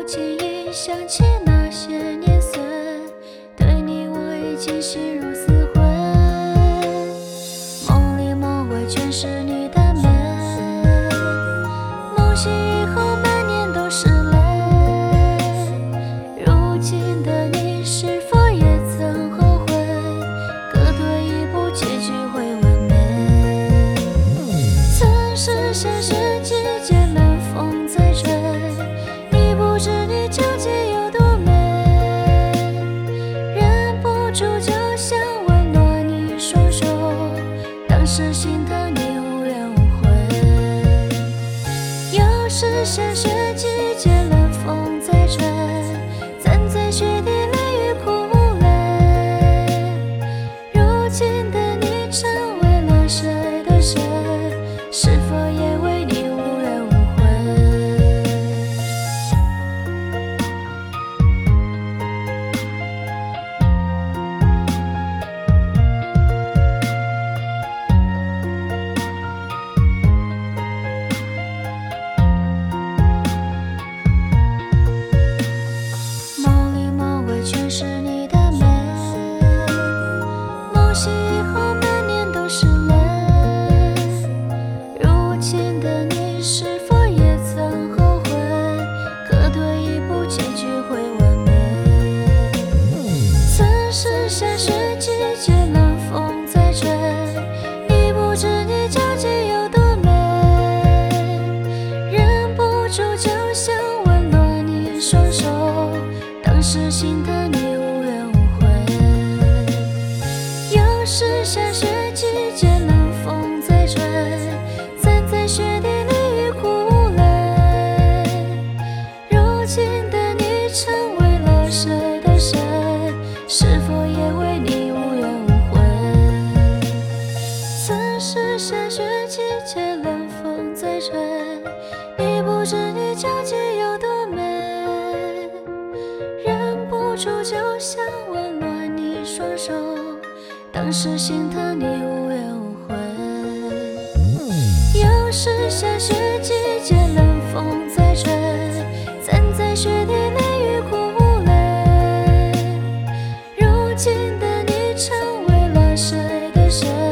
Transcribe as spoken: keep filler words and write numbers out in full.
经意想起那些年岁，对你我已经心如死灰。梦里梦外全是你的美，梦醒以后满年都是泪。如今的你是否也曾后悔？各退一步，结局会完美。曾是现实季节，冷风在吹。不知你究竟有多美，忍不住就想温暖你双手，当时心疼你无怨无悔。又是下雪季节，冷风在吹，站在雪地泪与哭泪。如今的你成为了谁的谁？是否也为你无怨无悔？全是你的美，梦醒以后满年都是泪。如今的你是否也曾后悔？各退一步，结局会完美。曾是下雪季节，冷风在吹，你不知你究竟有多美，忍不住就想温暖你双手，当时心疼你无怨无悔。又是下雪季节，冷风在吹，站在雪地泪与哭泪。如今的你成为了谁的谁？是否也为你无怨无悔？曾是下雪季节，冷风在吹，你不知你究竟有多美，忍不住就想温暖你双手，当时心疼你无怨无悔。又是下雪季节，冷风在吹，站在雪地泪与哭泪。如今的你成为了谁的谁？